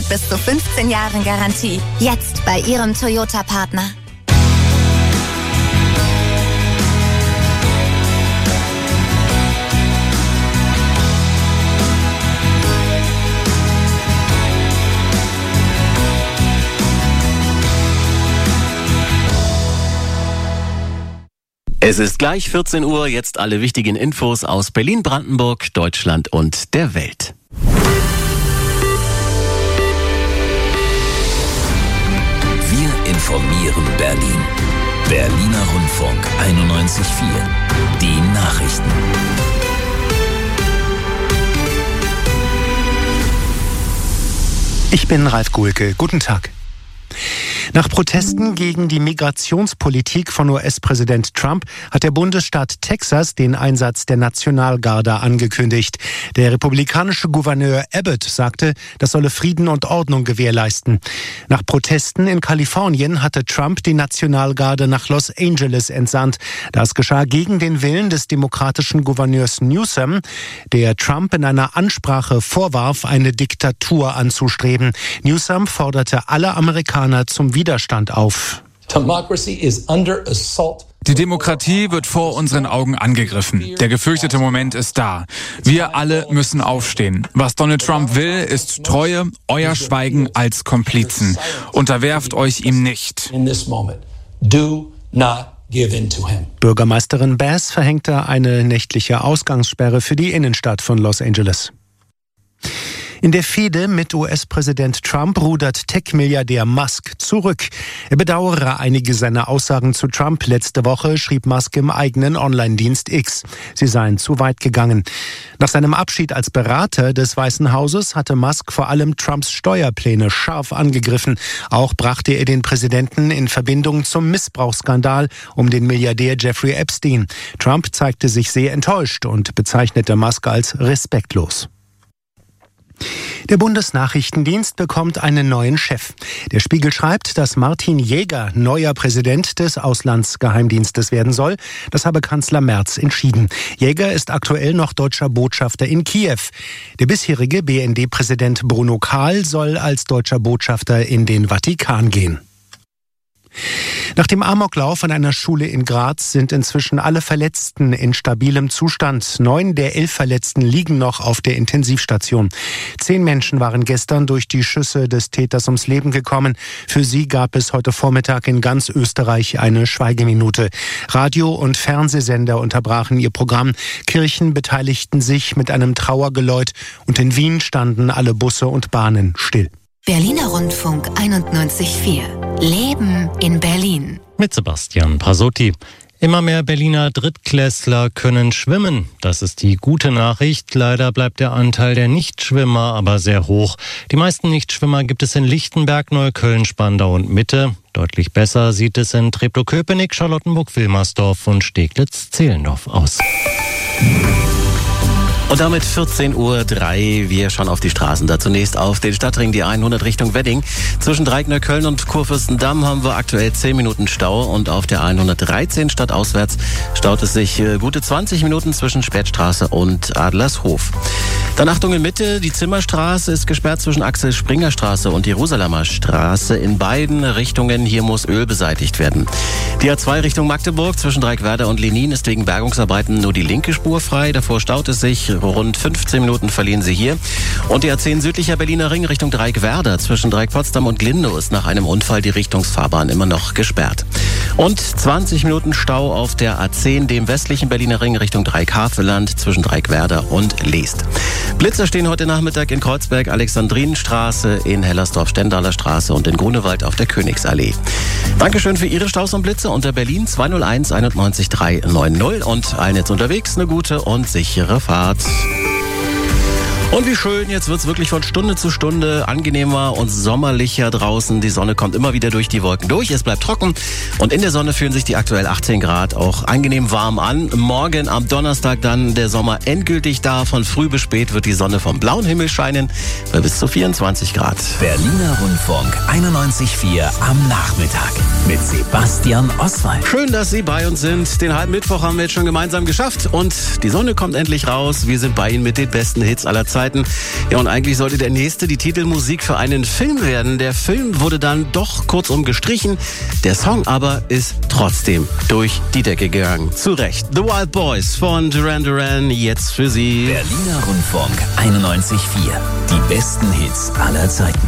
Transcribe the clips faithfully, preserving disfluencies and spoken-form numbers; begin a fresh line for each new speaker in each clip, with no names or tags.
mit bis zu fünfzehn Jahren Garantie. Jetzt bei Ihrem Toyota-Partner.
Es ist gleich vierzehn Uhr, jetzt alle wichtigen Infos aus Berlin, Brandenburg, Deutschland und der Welt.
Wir informieren Berlin. Berliner Rundfunk einundneunzig Komma vier. Die Nachrichten.
Ich bin Ralf Guhlke. Guten Tag. Nach Protesten gegen die Migrationspolitik von U S-Präsident Trump hat der Bundesstaat Texas den Einsatz der Nationalgarde angekündigt. Der republikanische Gouverneur Abbott sagte, das solle Frieden und Ordnung gewährleisten. Nach Protesten in Kalifornien hatte Trump die Nationalgarde nach Los Angeles entsandt. Das geschah gegen den Willen des demokratischen Gouverneurs Newsom, der Trump in einer Ansprache vorwarf, eine Diktatur anzustreben. Newsom forderte alle Amerikaner zum Widerstand auf.
Die Demokratie wird vor unseren Augen angegriffen. Der gefürchtete Moment ist da. Wir alle müssen aufstehen. Was Donald Trump will, ist Treue, euer Schweigen als Komplizen. Unterwerft euch ihm nicht.
Bürgermeisterin Bass verhängte eine nächtliche Ausgangssperre für die Innenstadt von Los Angeles. In der Fehde mit U S-Präsident Trump rudert Tech-Milliardär Musk zurück. Er bedauere einige seiner Aussagen zu Trump. Letzte Woche schrieb Musk im eigenen Online-Dienst X. Sie seien zu weit gegangen. Nach seinem Abschied als Berater des Weißen Hauses hatte Musk vor allem Trumps Steuerpläne scharf angegriffen. Auch brachte er den Präsidenten in Verbindung zum Missbrauchsskandal um den Milliardär Jeffrey Epstein. Trump zeigte sich sehr enttäuscht und bezeichnete Musk als respektlos. Der Bundesnachrichtendienst bekommt einen neuen Chef. Der Spiegel schreibt, dass Martin Jäger neuer Präsident des Auslandsgeheimdienstes werden soll. Das habe Kanzler Merz entschieden. Jäger ist aktuell noch deutscher Botschafter in Kiew. Der bisherige B N D-Präsident Bruno Kahl soll als deutscher Botschafter in den Vatikan gehen. Nach dem Amoklauf an einer Schule in Graz sind inzwischen alle Verletzten in stabilem Zustand. Neun der elf Verletzten liegen noch auf der Intensivstation. Zehn Menschen waren gestern durch die Schüsse des Täters ums Leben gekommen. Für sie gab es heute Vormittag in ganz Österreich eine Schweigeminute. Radio- und Fernsehsender unterbrachen ihr Programm. Kirchen beteiligten sich mit einem Trauergeläut und in Wien standen alle Busse und Bahnen still.
Berliner Rundfunk einundneunzig Komma vier. Leben in Berlin.
Mit Sebastian Pasotti. Immer mehr Berliner Drittklässler können schwimmen. Das ist die gute Nachricht. Leider bleibt der Anteil der Nichtschwimmer aber sehr hoch. Die meisten Nichtschwimmer gibt es in Lichtenberg, Neukölln, Spandau und Mitte. Deutlich besser sieht es in Treptow-Köpenick, Charlottenburg-Wilmersdorf und Steglitz-Zehlendorf aus.
Und damit vierzehn Uhr drei. Wir schauen auf die Straßen. Da zunächst auf den Stadtring, die hundert Richtung Wedding. Zwischen Dreieckneukölln und Kurfürstendamm haben wir aktuell zehn Minuten Stau. Und auf der hundertdreizehn stadtauswärts staut es sich gute zwanzig Minuten zwischen Spätstraße und Adlershof. Dann Achtung in Mitte. Die Zimmerstraße ist gesperrt zwischen Axel-Springer-Straße und Jerusalemer Straße. In beiden Richtungen. Hier muss Öl beseitigt werden. Die A zwei Richtung Magdeburg zwischen Dreieckwerder und Lenin ist wegen Bergungsarbeiten nur die linke Spur frei. Davor staut es sich. Rund fünfzehn Minuten verlieren Sie hier. Und die A zehn südlicher Berliner Ring Richtung Dreieckwerder zwischen Dreieck-Potsdam und Glindow ist nach einem Unfall die Richtungsfahrbahn immer noch gesperrt. Und zwanzig Minuten Stau auf der A zehn, dem westlichen Berliner Ring Richtung Dreieck-Havelland zwischen Dreieckwerder und Leest. Blitzer stehen heute Nachmittag in Kreuzberg, Alexandrinenstraße, in Hellersdorf, Stendaler Straße und in Grunewald auf der Königsallee. Dankeschön für Ihre Staus und Blitze unter Berlin zwei null eins einundneunzig drei neun null und allen jetzt unterwegs eine gute und sichere Fahrt. Und wie schön, jetzt wird's wirklich von Stunde zu Stunde angenehmer und sommerlicher draußen. Die Sonne kommt immer wieder durch die Wolken durch, es bleibt trocken und in der Sonne fühlen sich die aktuell achtzehn Grad auch angenehm warm an. Morgen am Donnerstag dann der Sommer endgültig da. Von früh bis spät wird die Sonne vom blauen Himmel scheinen bei bis zu vierundzwanzig Grad.
Berliner Rundfunk einundneunzig Komma vier am Nachmittag mit Sebastian Oswald.
Schön, dass Sie bei uns sind. Den halben Mittwoch haben wir jetzt schon gemeinsam geschafft und die Sonne kommt endlich raus. Wir sind bei Ihnen mit den besten Hits aller Zeiten. Zeiten. Ja, und eigentlich sollte der nächste die Titelmusik für einen Film werden. Der Film wurde dann doch kurzum gestrichen. Der Song aber ist trotzdem durch die Decke gegangen. Zu Recht. The Wild Boys von Duran Duran, jetzt für Sie.
Berliner Rundfunk einundneunzig Komma vier. Die besten Hits aller Zeiten.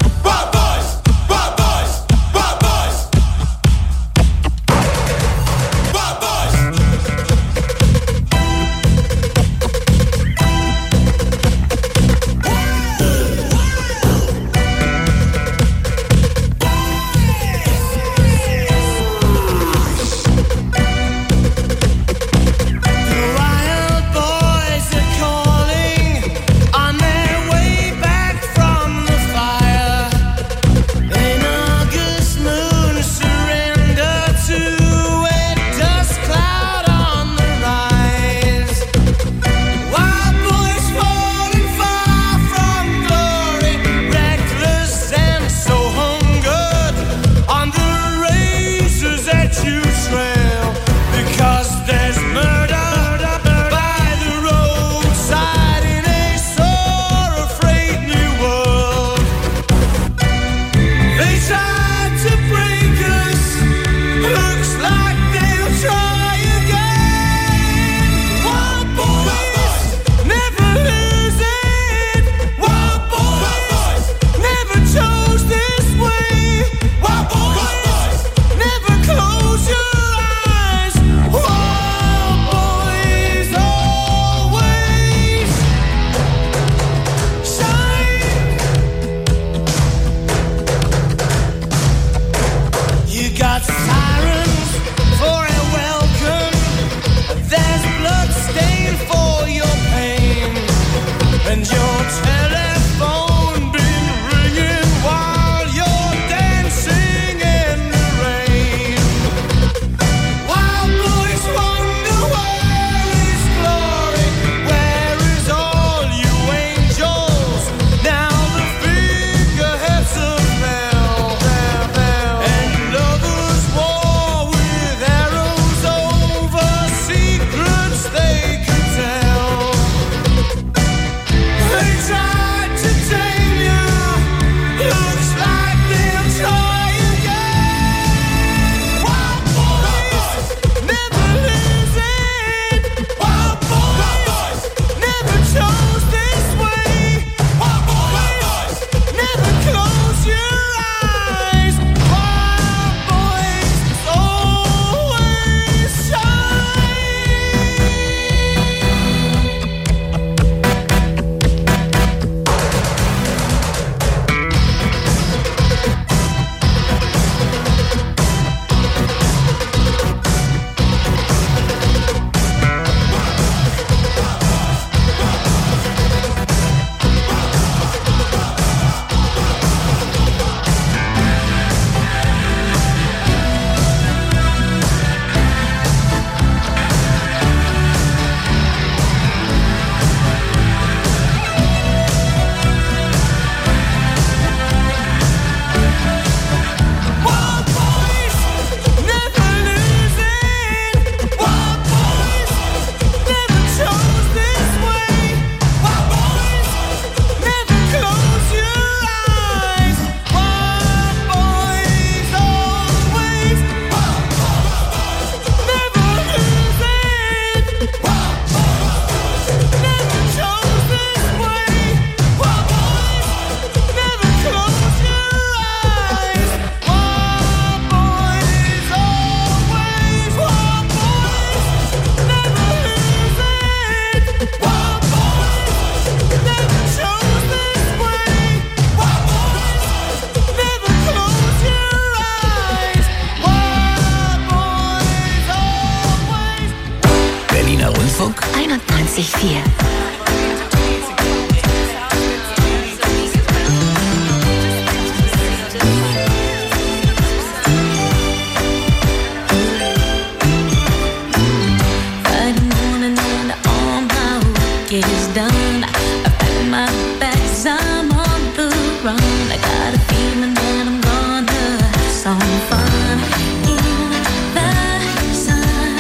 einundneunzig Komma vier.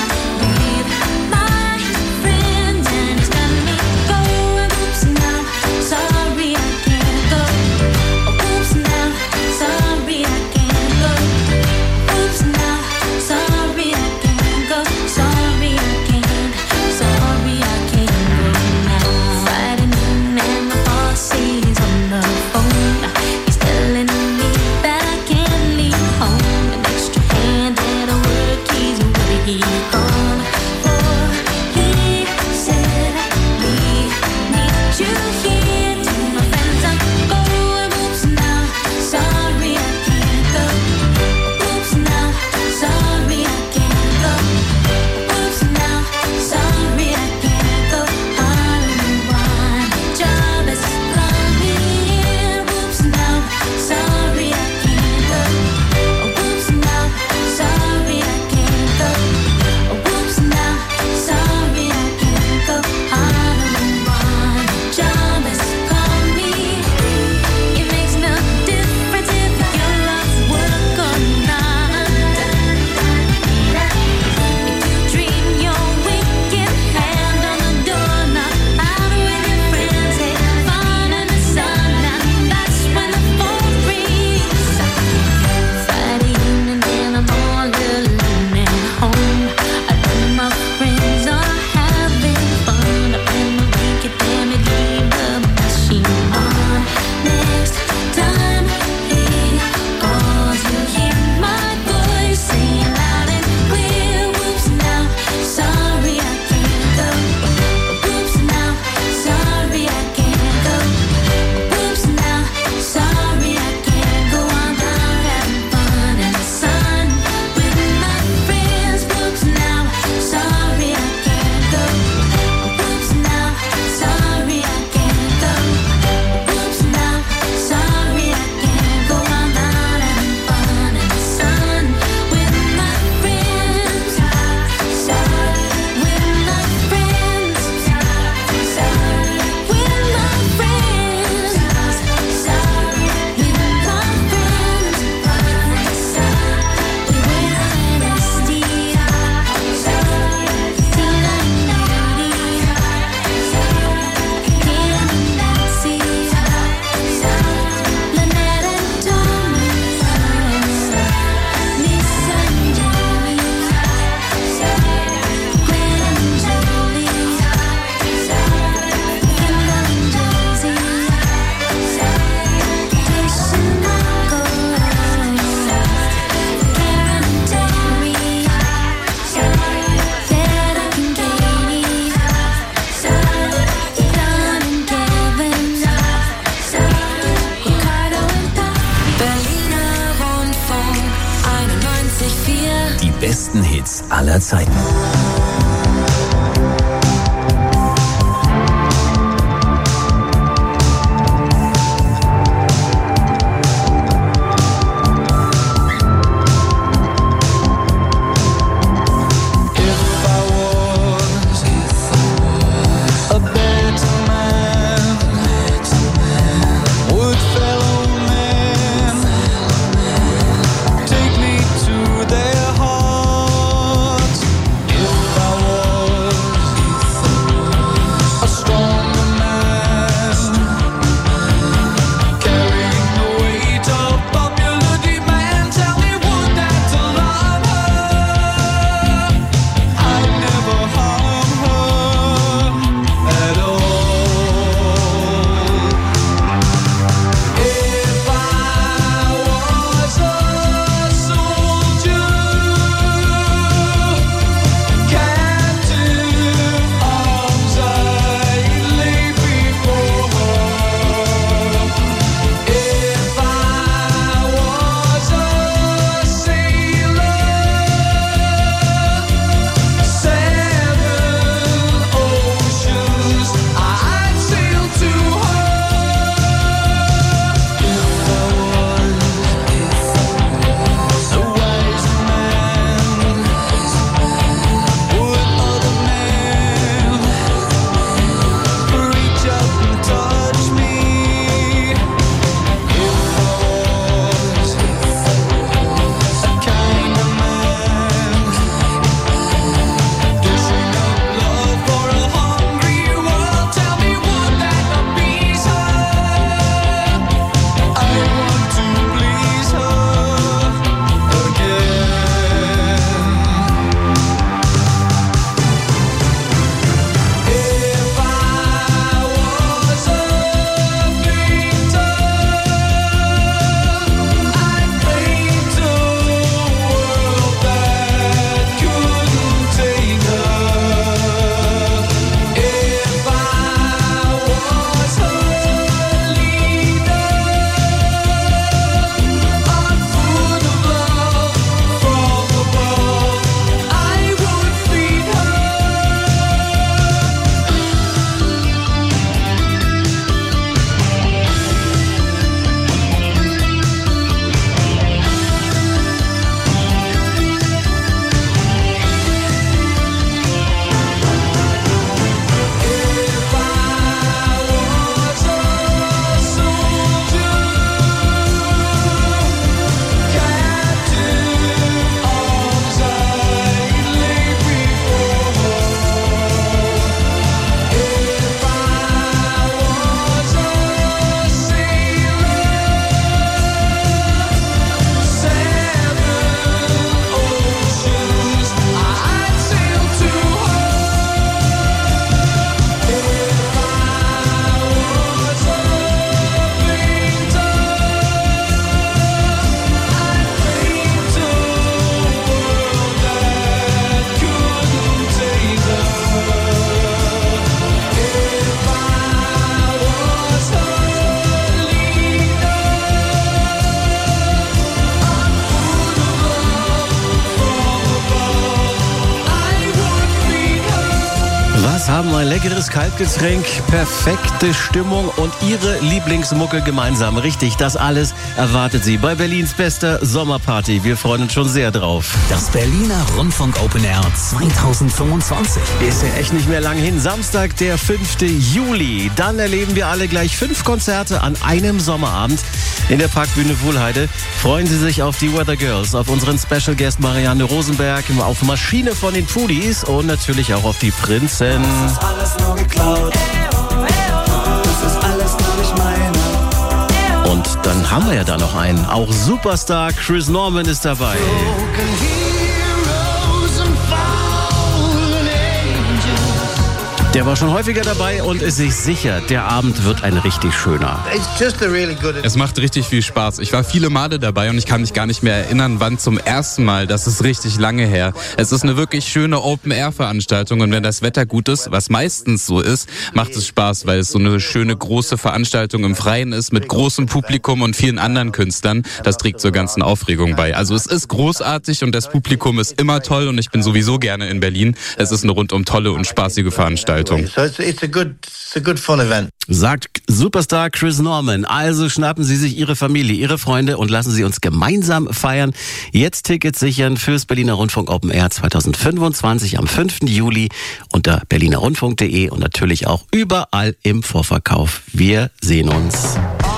Now
aller Zeiten.
Haben ein leckeres Kaltgetränk, perfekte Stimmung und Ihre Lieblingsmucke gemeinsam. Richtig, das alles erwartet Sie bei Berlins bester Sommerparty. Wir freuen uns schon sehr drauf.
Das Berliner Rundfunk Open Air zweitausendfünfundzwanzig.
Ist ja echt nicht mehr lang hin. Samstag, der fünfte Juli. Dann erleben wir alle gleich fünf Konzerte an einem Sommerabend in der Parkbühne Wuhlheide. Freuen Sie sich auf die Weather Girls, auf unseren Special Guest Marianne Rosenberg, auf Maschine von den Foodies und natürlich auch auf die Prinzen.
Das ist alles nur geklaut. Das ist alles nur nicht meine.
Und dann haben wir ja da noch einen. Auch Superstar Chris Norman ist dabei. Der war schon häufiger dabei und ist sich sicher, der Abend wird ein richtig schöner.
Es macht richtig viel Spaß. Ich war viele Male dabei und ich kann mich gar nicht mehr erinnern, wann zum ersten Mal. Das ist richtig lange her. Es ist eine wirklich schöne Open-Air-Veranstaltung und wenn das Wetter gut ist, was meistens so ist, macht es Spaß, weil es so eine schöne große Veranstaltung im Freien ist mit großem Publikum und vielen anderen Künstlern. Das trägt zur ganzen Aufregung bei. Also es ist großartig und das Publikum ist immer toll und ich bin sowieso gerne in Berlin. Es ist eine rundum tolle und spaßige Veranstaltung.
So it's, it's a good, it's a good fun event.
Sagt Superstar Chris Norman. Also schnappen Sie sich Ihre Familie, Ihre Freunde und lassen Sie uns gemeinsam feiern. Jetzt Tickets sichern fürs Berliner Rundfunk Open Air zwanzig fünfundzwanzig am fünften Juli unter berliner rundfunk punkt de und natürlich auch überall im Vorverkauf. Wir sehen uns.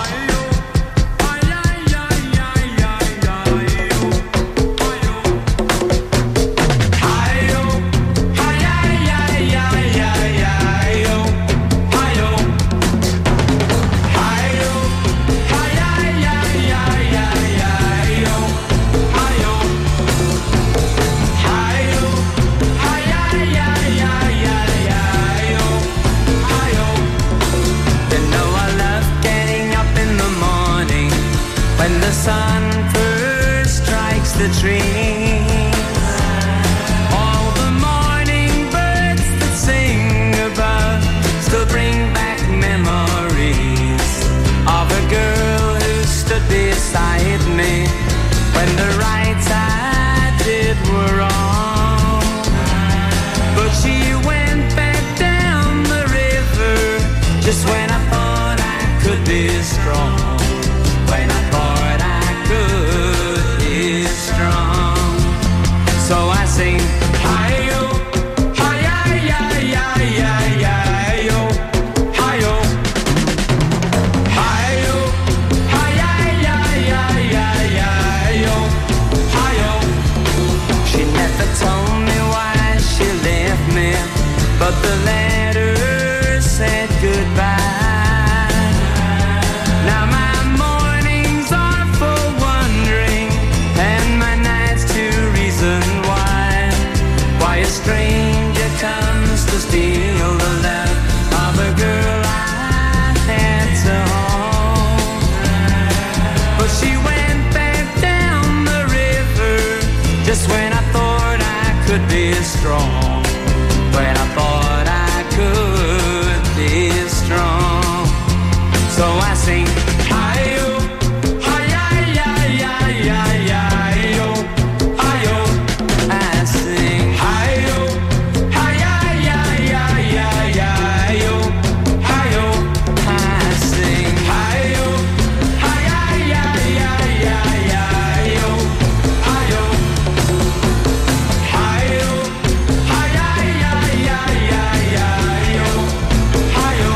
The tree, all the morning birds that sing above still bring back memories of a girl who stood beside me when the rights I did were wrong. But she went back down the river just when I thought I could be strong. When I thought I could be strong. So I sing, hi-yo, hi-yi-yi-yi-yi-yi-yo, hi-yo, hi-yo, hi-yi-yi-yi-yi-yi-yo, hi-yo. She never told me why she left me, but the letter said goodbye. Now my mornings are for wondering, and my nights to reason why. Why a stranger comes to steal the love of a girl I had to hold. But she went back down the river just when I thought I could be strong. When I thought I could be strong. So I sing, hi-yo, hi-yi-yi-yi-yi-yi-yo, hi-yo. I sing, hi-yo, hi-yi-yi-yi-yi-yi-yo, hi-yo. I sing, hi-yo, hi-yi-yi-yi-yi-yi-yo, hi-yo. Hi-yo, hi-yi-yi-yi-yi-yi-yo, hi-yo.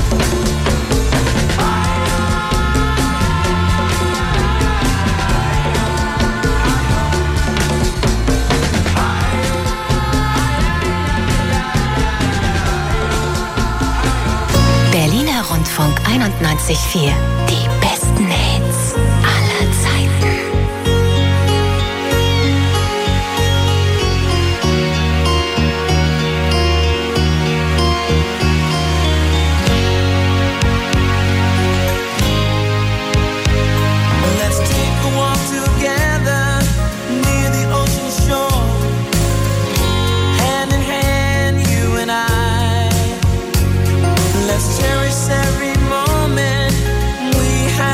Berliner Rundfunk einundneunzig Komma vier. Die besten Hits aller Zeiten.
Let's take a walk together near the ocean shore, hand in hand, you and I. Let's cherish every moment we have.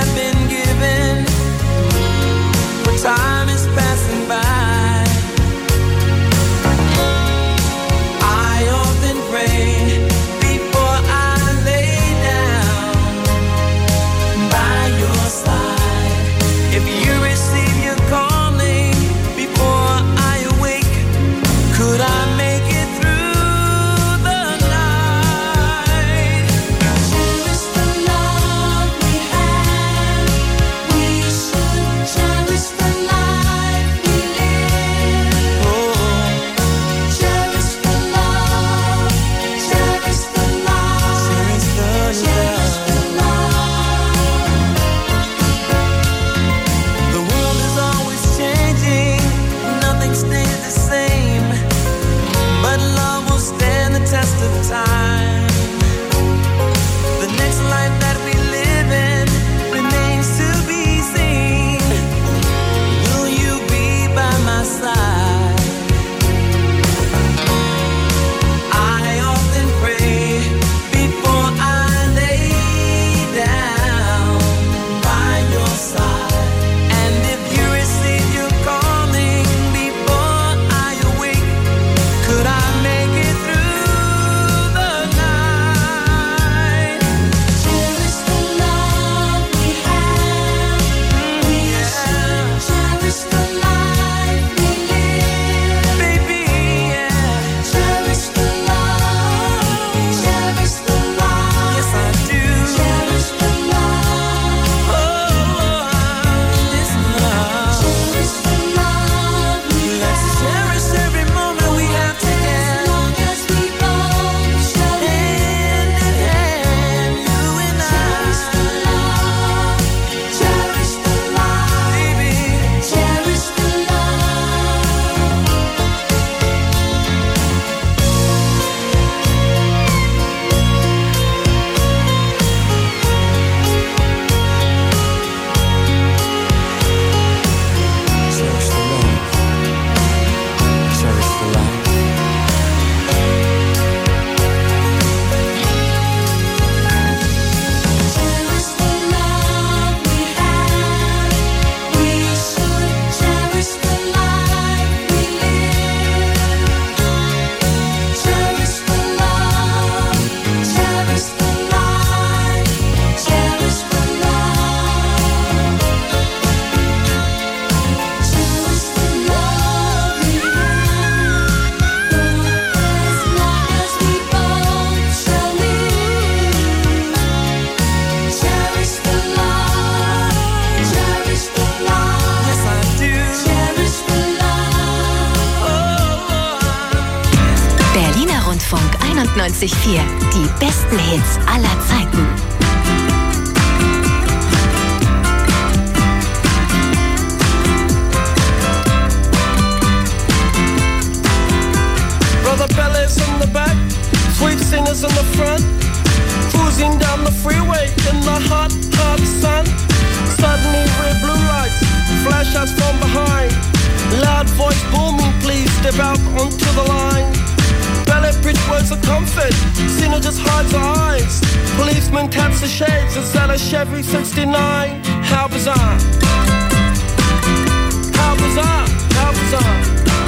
einundneunzig Komma vier. Die besten Hits aller Zeiten.
Brother Bellas in the back, sweet singers in the front, cruising down the freeway in the hot, hot sun. Suddenly red blue lights, flash us from behind. Loud voice booming, please step out onto the line. Ballet bridge words of comfort, Cena just hides her eyes. Policeman taps the shades, is that a Chevy sixty-nine? How bizarre, how bizarre, how bizarre.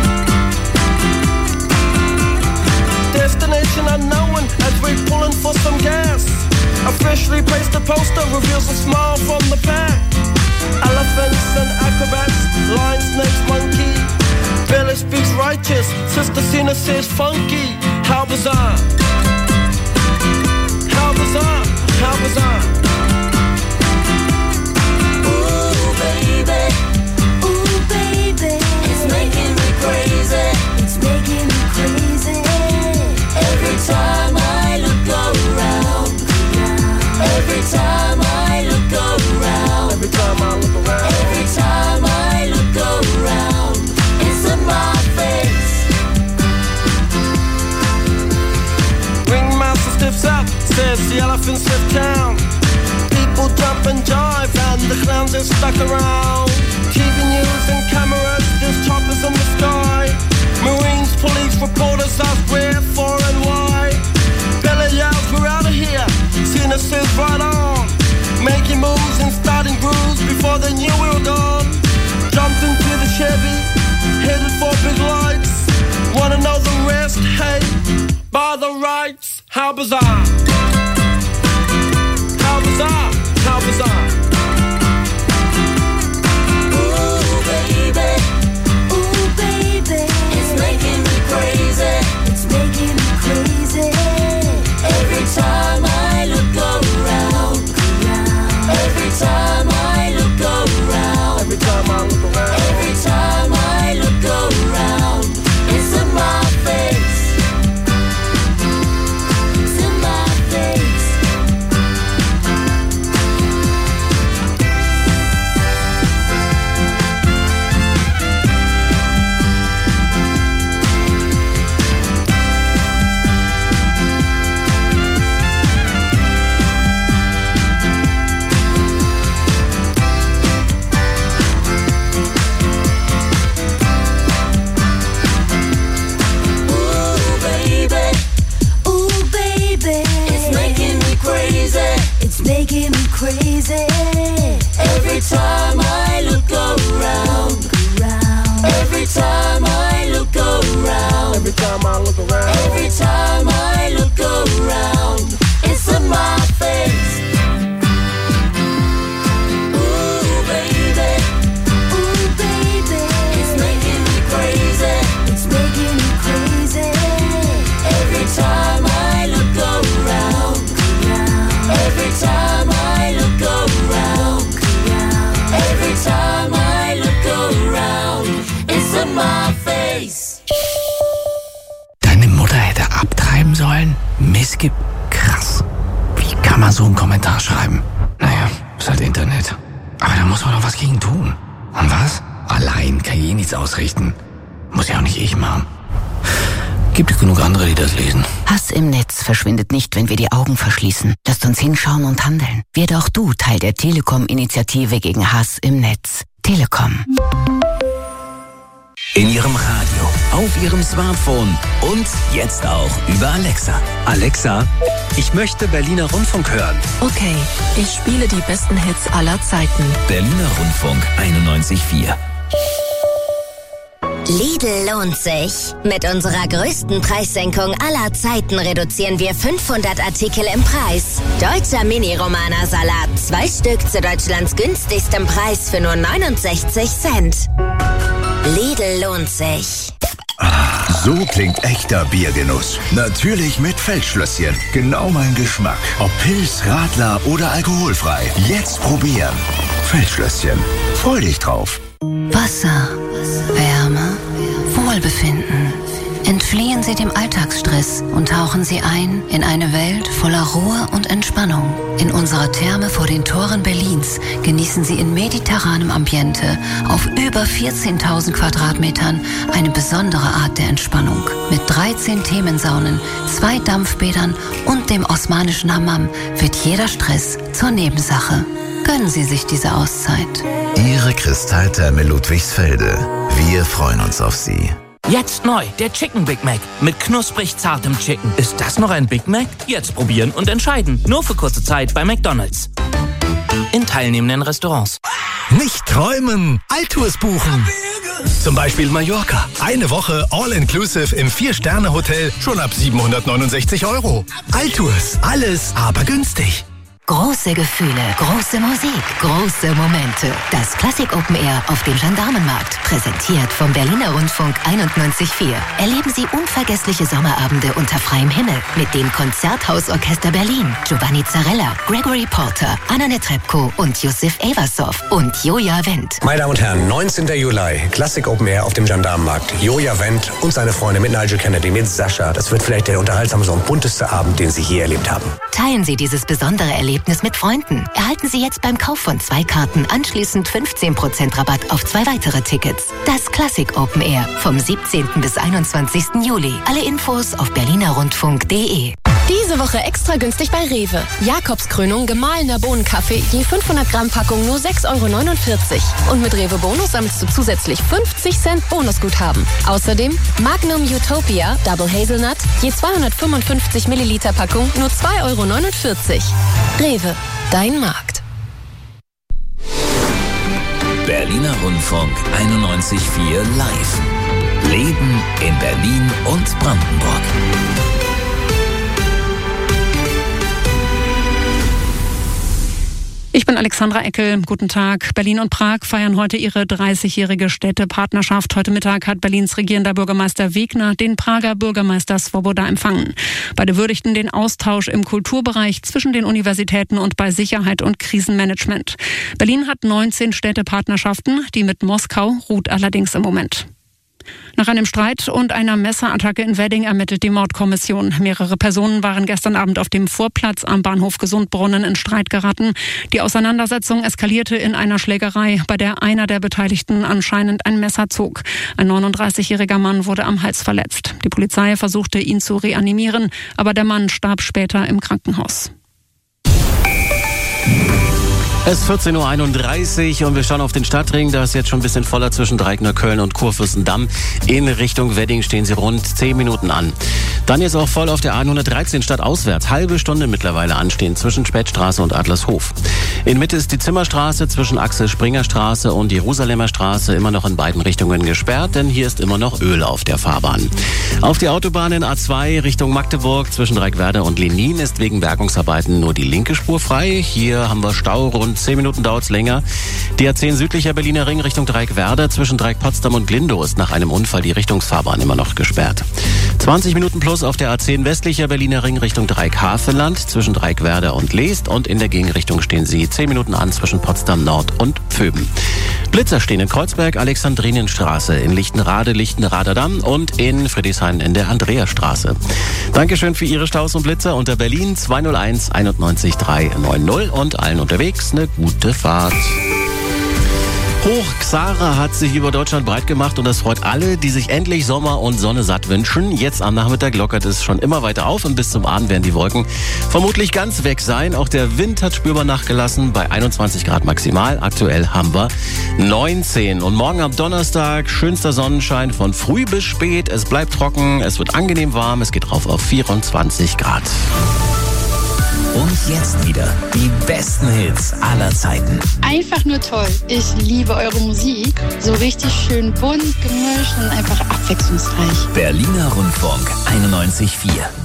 Destination unknown as we're pulling for some gas. A freshly pasted poster reveals a smile from the pack. Elephants and acrobats, lion, snakes, monkey. Billy speaks righteous, Sister Cena says funky. How bizarre, how bizarre, how bizarre.
Ooh baby, ooh baby, it's making me crazy, it's making me crazy. Every time I look around, every time I look around,
every time I look around,
every time I look around, it's in my face.
Ringmaster stiffs up, says the elephants lift town. People jump and jive and the clowns are stuck around. T V news and cameras, there's choppers in the sky. Marines, police, reporters ask where, for and why. Bella yells, we're out of here. Cena says right on. Making moves and starting grooves before they knew we were gone. Jumped into the Chevy, headed for big lights. Wanna know the rest? Hey, by the rights. How bizarre, how bizarre, how bizarre.
Ooh baby, ooh baby, it's making me crazy, it's making me crazy. Every time I look around, every time I look around,
every time I look around,
every time I look around, it's in my face, it's in my face. Ooh baby, ooh baby, it's making me crazy, it's making me crazy. Every time I look around, every time I look around,
every time I look around,
every time I look around, it's in my face. Ooh baby, ooh baby, it's making me crazy, it's making me crazy. Every time I look around, every time I look around, every time I look around, it's in my face.
Deine Mutter hätte abtreiben sollen? Missgib. Krass. Wie kann man so einen Kommentar schreiben? Naja, ist halt Internet. Aber da muss man doch was gegen tun. Und was? Allein kann ich eh nichts ausrichten. Muss ja auch nicht ich machen. Gibt es genug andere, die das lesen?
Hass im Netz verschwindet nicht, wenn wir die Augen verschließen. Lasst uns hinschauen und handeln. Werde auch du Teil der Telekom-Initiative gegen Hass im Netz. Telekom.
In Ihrem Radio, auf Ihrem Smartphone und jetzt auch über Alexa. Alexa, ich möchte Berliner Rundfunk hören.
Okay, ich spiele die besten Hits aller Zeiten.
Berliner Rundfunk einundneunzig Komma vier.
Lidl lohnt sich. Mit unserer größten Preissenkung aller Zeiten reduzieren wir fünfhundert Artikel im Preis. Deutscher Mini-Romana-Salat. Zwei Stück zu Deutschlands günstigstem Preis für nur neunundsechzig Cent. Lidl lohnt sich.
So klingt echter Biergenuss. Natürlich mit Feldschlösschen. Genau mein Geschmack. Ob Pils, Radler oder alkoholfrei. Jetzt probieren. Feldschlösschen. Freu dich drauf.
Wasser, Wärme, Wohlbefinden.
Entfliehen Sie dem Alltagsstress und tauchen Sie ein in eine Welt voller Ruhe und Entspannung. In unserer Therme vor den Toren Berlins genießen Sie in mediterranem Ambiente auf über vierzehntausend Quadratmetern eine besondere Art der Entspannung. Mit dreizehn Themensaunen, zwei Dampfbädern und dem osmanischen Hammam wird jeder Stress zur Nebensache. Gönnen Sie sich diese Auszeit.
Ihre Kristalltherme Ludwigsfelde. Wir freuen uns auf Sie.
Jetzt neu, der Chicken Big Mac mit knusprig zartem Chicken. Ist das noch ein Big Mac? Jetzt probieren und entscheiden. Nur für kurze Zeit bei McDonald's. In teilnehmenden Restaurants.
Nicht träumen, Altours buchen. Zum Beispiel Mallorca. Eine Woche All-Inclusive im Vier-Sterne-Hotel schon ab siebenhundertneunundsechzig Euro. Altours, alles aber günstig.
Große Gefühle, große Musik, große Momente. Das Klassik Open Air auf dem Gendarmenmarkt, präsentiert vom Berliner Rundfunk einundneunzig Komma vier. Erleben Sie unvergessliche Sommerabende unter freiem Himmel mit dem Konzerthausorchester Berlin, Giovanni Zarella, Gregory Porter, Anna Netrebko und Yusuf Eversov und Joja Wendt.
Meine Damen und Herren, neunzehnten Juli, Klassik Open Air auf dem Gendarmenmarkt. Joja Wendt und seine Freunde mit Nigel Kennedy, mit Sascha. Das wird vielleicht der unterhaltsamste und bunteste Abend, den Sie je erlebt haben.
Teilen Sie dieses besondere Erlebnis mit Freunden. Erhalten Sie jetzt beim Kauf von zwei Karten anschließend fünfzehn Prozent Rabatt auf zwei weitere Tickets. Das Klassik Open Air vom siebzehnten bis einundzwanzigsten Juli. Alle Infos auf berlinerrundfunk punkt de.
Diese Woche extra günstig bei Rewe. Jakobskrönung gemahlener Bohnenkaffee, je fünfhundert Gramm Packung nur sechs Euro neunundvierzig. Und mit Rewe Bonus sammelst du zusätzlich fünfzig Cent Bonusguthaben. Außerdem Magnum Utopia Double Hazelnut, je zweihundertfünfundfünfzig Milliliter Packung nur zwei Euro neunundvierzig. Rewe, dein Markt.
Berliner Rundfunk einundneunzig Komma vier live. Leben in Berlin und Brandenburg.
Ich bin Alexandra Eckel. Guten Tag. Berlin und Prag feiern heute ihre dreißigjährige Städtepartnerschaft. Heute Mittag hat Berlins regierender Bürgermeister Wegner den Prager Bürgermeister Svoboda empfangen. Beide würdigten den Austausch im Kulturbereich zwischen den Universitäten und bei Sicherheit und Krisenmanagement. Berlin hat neunzehn Städtepartnerschaften. Die mit Moskau ruht allerdings im Moment. Nach einem Streit und einer Messerattacke in Wedding ermittelt die Mordkommission. Mehrere Personen waren gestern Abend auf dem Vorplatz am Bahnhof Gesundbrunnen in Streit geraten. Die Auseinandersetzung eskalierte in einer Schlägerei, bei der einer der Beteiligten anscheinend ein Messer zog. Ein neununddreißigjähriger Mann wurde am Hals verletzt. Die Polizei versuchte, ihn zu reanimieren, aber der Mann starb später im Krankenhaus.
Es ist vierzehn Uhr einunddreißig und wir schauen auf den Stadtring. Da ist jetzt schon ein bisschen voller zwischen Dreieckneukölln und Kurfürstendamm. In Richtung Wedding stehen sie rund zehn Minuten an. Dann jetzt auch voll auf der hundertdreizehn stadtauswärts. Halbe Stunde mittlerweile anstehen zwischen Spätstraße und Adlershof. In Mitte ist die Zimmerstraße zwischen Axel-Springer-Straße und Jerusalemer Straße immer noch in beiden Richtungen gesperrt, denn hier ist immer noch Öl auf der Fahrbahn. Auf die Autobahnen A zwei Richtung Magdeburg zwischen Dreieckwerder und Lenin ist wegen Bergungsarbeiten nur die linke Spur frei. Hier haben wir Stau, rund zehn Minuten dauert es länger. Die A zehn südlicher Berliner Ring Richtung Dreieckwerder zwischen Dreieck Potsdam und Glindow ist nach einem Unfall die Richtungsfahrbahn immer noch gesperrt. zwanzig Minuten plus auf der A zehn westlicher Berliner Ring Richtung Dreieck Havelland zwischen Dreieckwerder und Leest und in der Gegenrichtung stehen sie zehn Minuten an zwischen Potsdam Nord und Pföben. Blitzer stehen in Kreuzberg, Alexandrinenstraße, in Lichtenrade, Lichtenrader Damm und in Friedrichshain in der Andreasstraße. Dankeschön für Ihre Staus und Blitzer unter Berlin zwei null eins einundneunzig drei neun null und allen unterwegs eine gute Fahrt. Hoch Xara hat sich über Deutschland breit gemacht und das freut alle, die sich endlich Sommer und Sonne satt wünschen. Jetzt am Nachmittag lockert es schon immer weiter auf und bis zum Abend werden die Wolken vermutlich ganz weg sein. Auch der Wind hat spürbar nachgelassen bei einundzwanzig Grad maximal. Aktuell haben wir neunzehn. Und morgen am Donnerstag schönster Sonnenschein von früh bis spät. Es bleibt trocken, es wird angenehm warm, es geht rauf auf vierundzwanzig Grad.
Und jetzt wieder die besten Hits aller Zeiten.
Einfach nur toll. Ich liebe eure Musik. So richtig schön bunt gemischt und einfach abwechslungsreich.
Berliner Rundfunk einundneunzig Komma vier.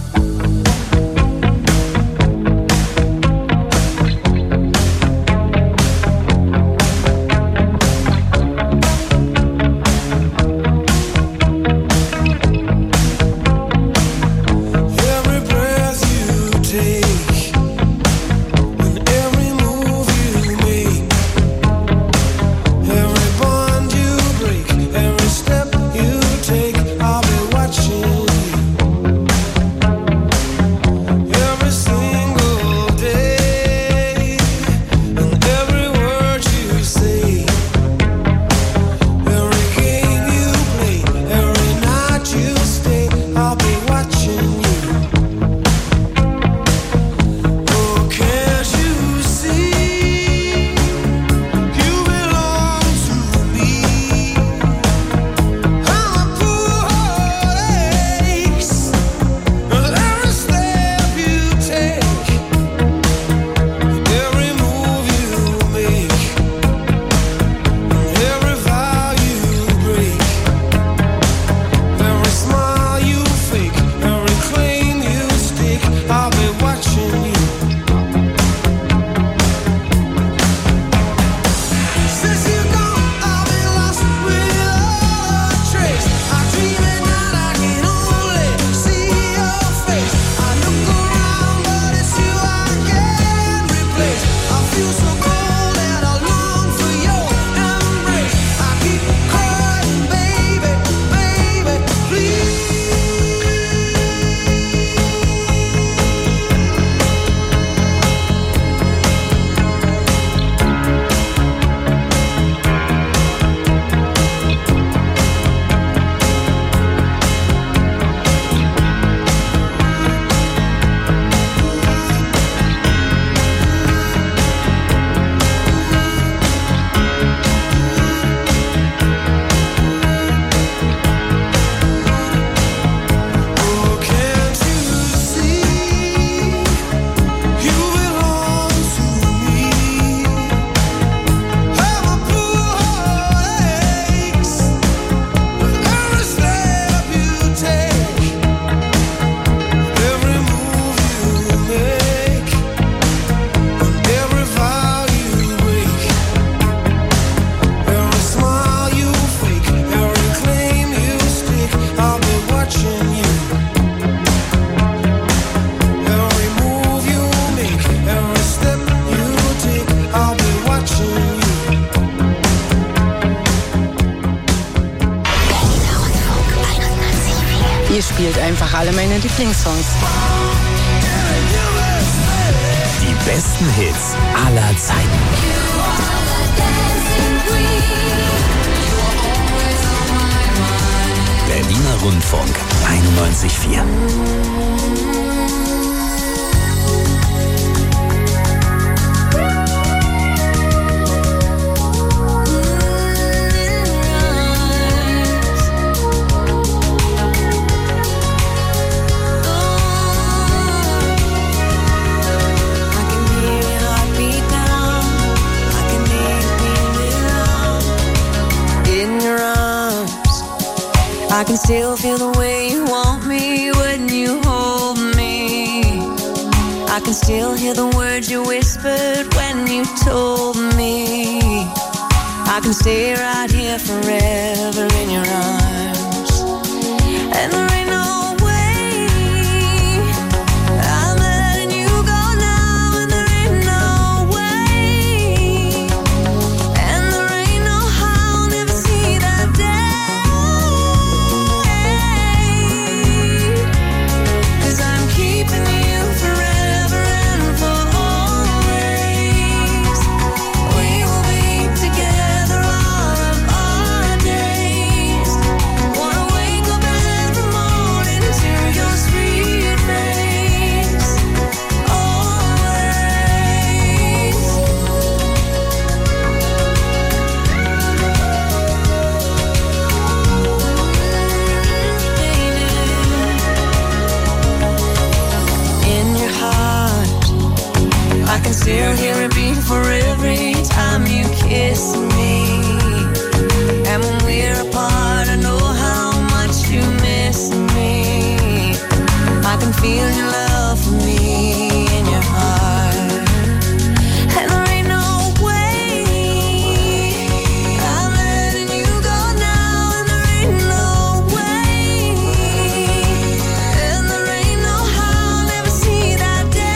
Watching
spielt einfach alle meine Lieblingssongs.
Die besten Hits aller Zeiten. Berliner Rundfunk einundneunzig Komma vier.
I can still feel the way you want me when you hold me. I can still hear the words you whispered when you told me. I can stay right here forever in your arms. And there ain't no way I'm letting you go now. And there ain't no way. And there ain't no how I'll never see that day. I can still hear it beat for every time you kiss me. And when we're apart, I know how much you miss me. I can feel your love for me in your heart. And there ain't no way I'm letting you go now. And there ain't no way. And there ain't no how I'll never see that day.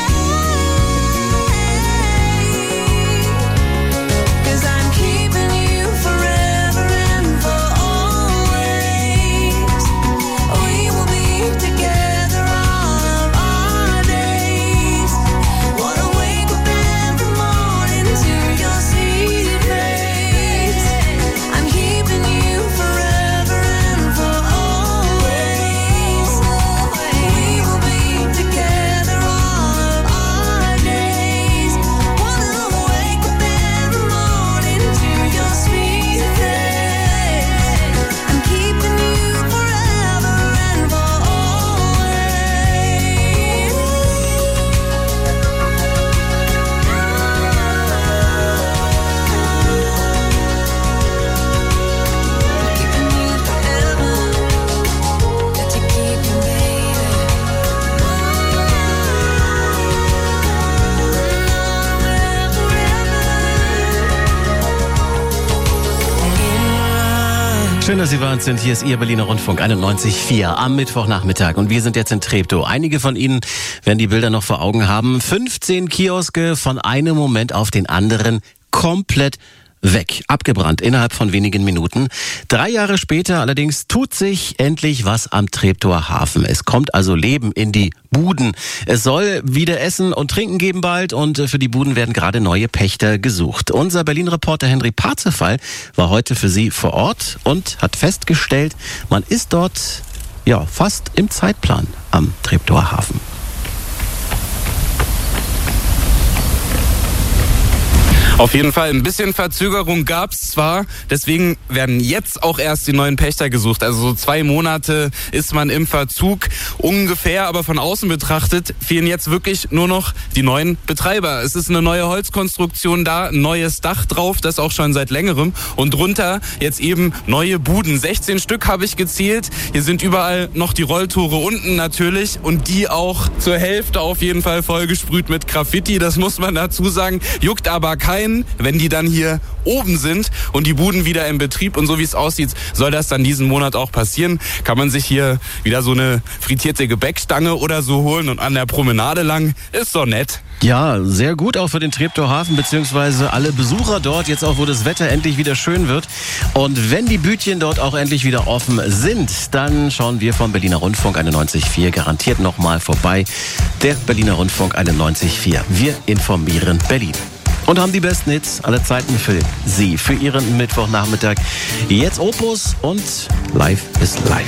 Schön, dass Sie bei uns sind. Hier ist Ihr Berliner Rundfunk einundneunzig Komma vier am Mittwochnachmittag. Und wir sind jetzt in Treptow. Einige von Ihnen werden die Bilder noch vor Augen haben. fünfzehn Kioske von einem Moment auf den anderen komplett weg, abgebrannt innerhalb von wenigen Minuten. Drei Jahre später allerdings tut sich endlich was am Treptower Hafen. Es kommt also Leben in die Buden. Es soll wieder Essen und Trinken geben bald und für die Buden werden gerade neue Pächter gesucht. Unser Berlin-Reporter Henry Parzefall war heute für Sie vor Ort und hat festgestellt, man ist dort ja fast im Zeitplan am Treptower Hafen.
Auf jeden Fall, ein bisschen Verzögerung gab's zwar, deswegen werden jetzt auch erst die neuen Pächter gesucht. Also so zwei Monate ist man im Verzug ungefähr, aber von außen betrachtet fehlen jetzt wirklich nur noch die neuen Betreiber. Es ist eine neue Holzkonstruktion da, ein neues Dach drauf, das auch schon seit längerem und drunter jetzt eben neue Buden. sechzehn Stück habe ich gezählt. Hier sind überall noch die Rolltore unten natürlich und die auch zur Hälfte auf jeden Fall vollgesprüht mit Graffiti. Das muss man dazu sagen, juckt aber keinen. freuen, wenn die dann hier oben sind und die Buden wieder im Betrieb. Und so wie es aussieht, soll das dann diesen Monat auch passieren. Kann man sich hier wieder so eine frittierte Gebäckstange oder so holen und an der Promenade lang. Ist doch nett.
Ja, sehr gut auch für den Treptower Hafen beziehungsweise alle Besucher dort, jetzt auch wo das Wetter endlich wieder schön wird. Und wenn die Bütchen dort auch endlich wieder offen sind, dann schauen wir vom Berliner Rundfunk einundneunzig Komma vier garantiert nochmal vorbei. Der Berliner Rundfunk einundneunzig Komma vier. Wir informieren Berlin. Und haben die besten Hits aller Zeiten für Sie, für Ihren Mittwochnachmittag. Jetzt Opus und Live ist Live.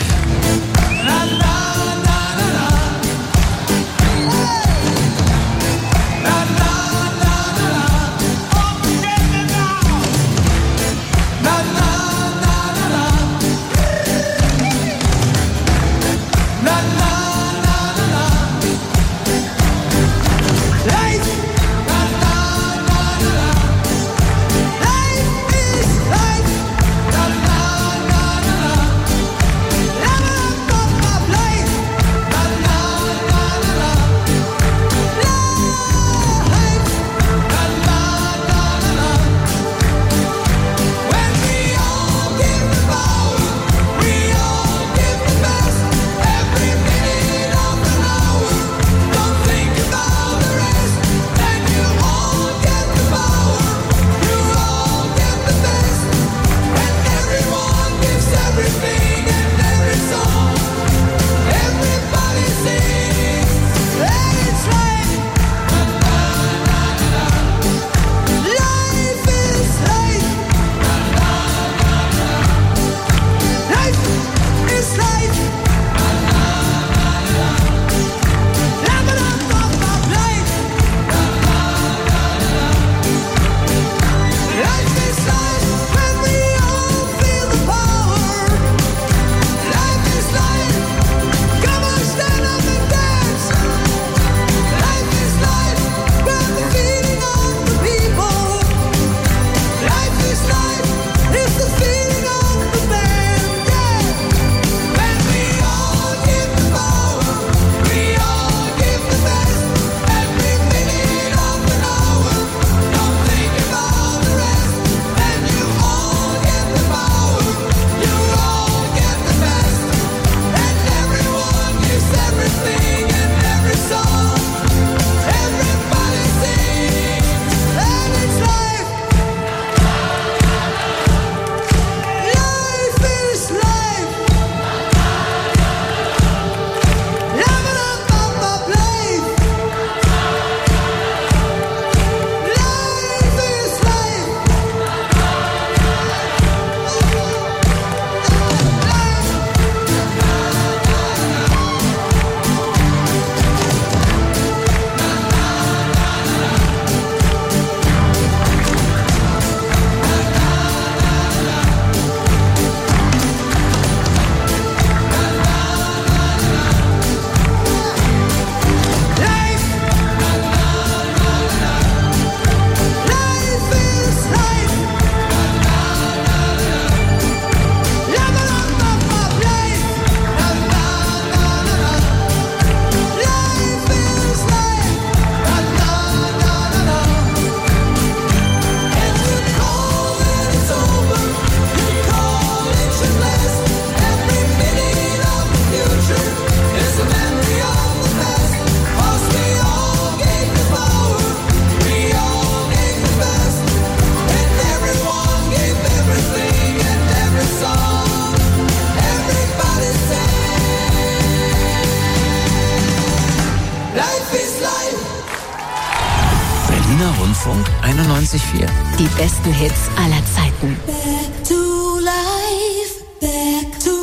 Berliner Rundfunk einundneunzig Komma vier.
Die besten Hits aller Zeiten.
Back to life, back to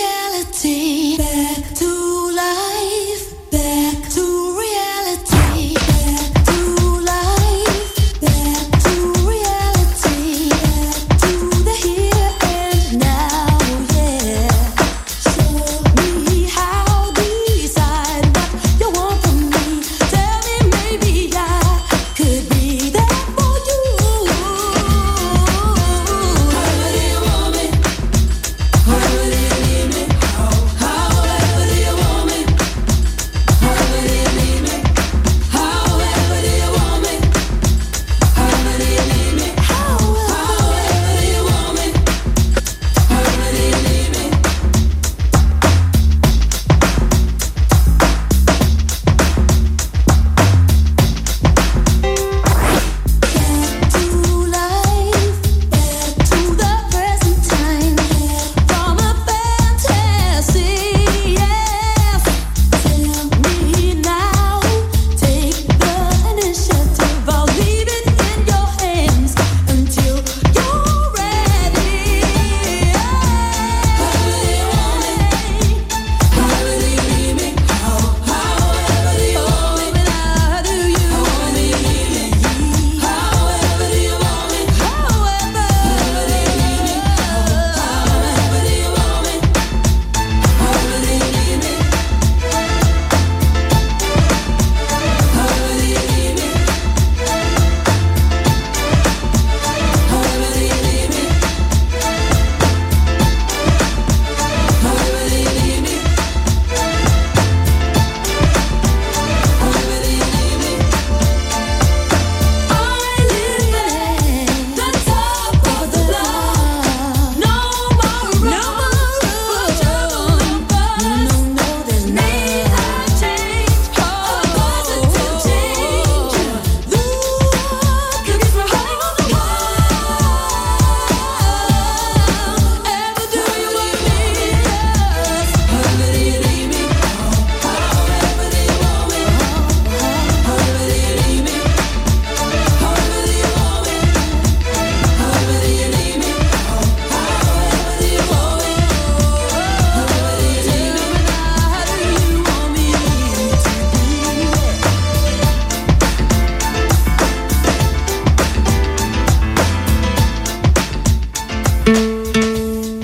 reality, back to life, back to reality, back to life, back to reality, back to the here and now, yeah. Show me how, decide what you want from me. Tell me maybe I could be there for you.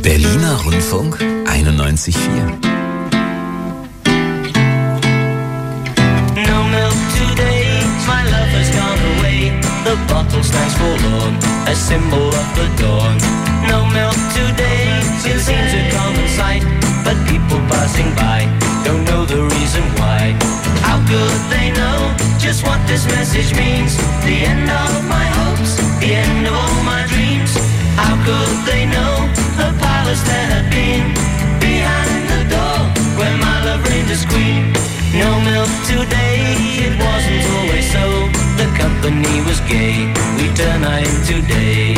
Berliner Rundfunk einundneunzig Komma vier.
No milk today, my lover's gone away. The bottle stands forlorn, a symbol of the dawn. No milk today, it seems a common sight, but people passing by don't know the reason why. How could they know just what this message means? The end of my hopes, the end of all my dreams. How could they know the palace there had been behind the door where my love reigned as queen? No milk today, it wasn't always so. The company was gay, we turn night into day.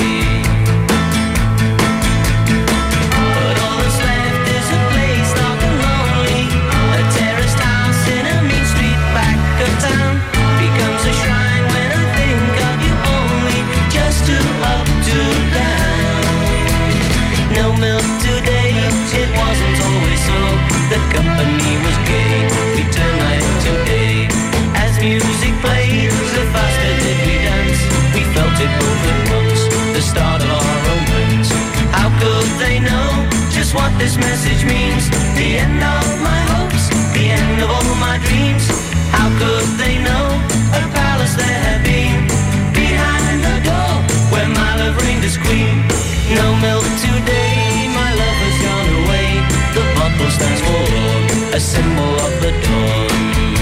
But all that's left is a place dark and lonely. A terraced house in a mean street back of town becomes a shrine when I think of you only. Just two up, two down. No milk today, it wasn't always so. The company was gay, we turn night into day. As music played, the faster did we dance. We felt it both at once, the start of our romance. How could they know just what this message means? The end of my hopes, the end of all my dreams. How could they know a palace there had been behind the door where my love reigned as queen? No milk today, my love has gone away. The bottle stands forlorn, a symbol of the dawn.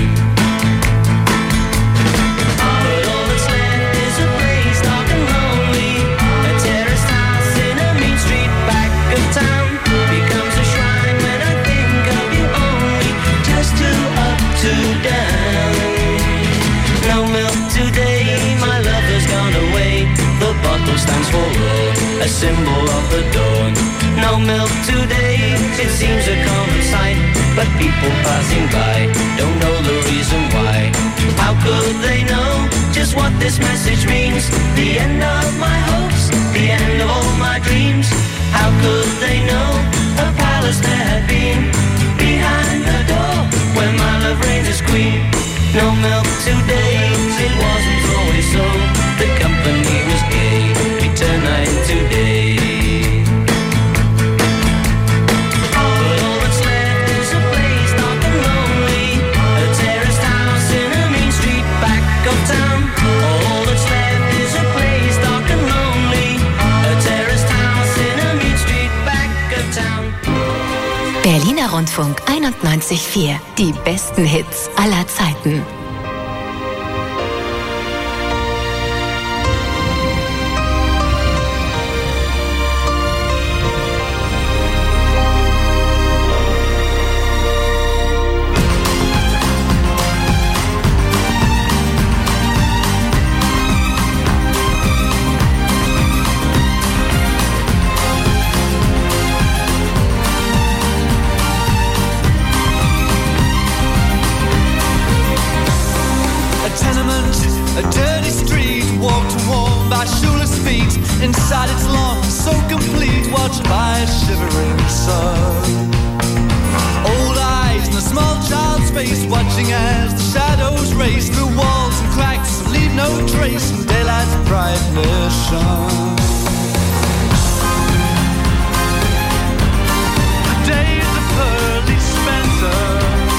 But all that's left is a place dark and lonely. A terraced house in a mean street back of town becomes a shrine when I think of you only. Just two up, two down. No milk today, my love has gone away. The bottle stands forlorn, a symbol of the dawn. No milk today, it seems a common sight, but people passing by don't know the reason why. How could they know just what this message means? The end of my hopes, the end of all my dreams. How could they know a palace there had been behind the door where my love reigns as queen? No milk today, it wasn't always so. The company was gay, we turned night into day. But all that's left is a place dark and lonely. A terraced house in a mean street back of town. All that's left is a place dark and lonely. A terraced house in a mean street back of town.
Berliner Rundfunk einundneunzig Komma vier. Die besten Hits aller Zeiten.
A dirty street, walked and worn by shoeless feet. Inside it's long, so complete, watched by a shivering sun. Old eyes in a small child's face, watching as the shadows race through walls and cracks, leave no trace in daylight's brightness shone. The days of Pearly Spencer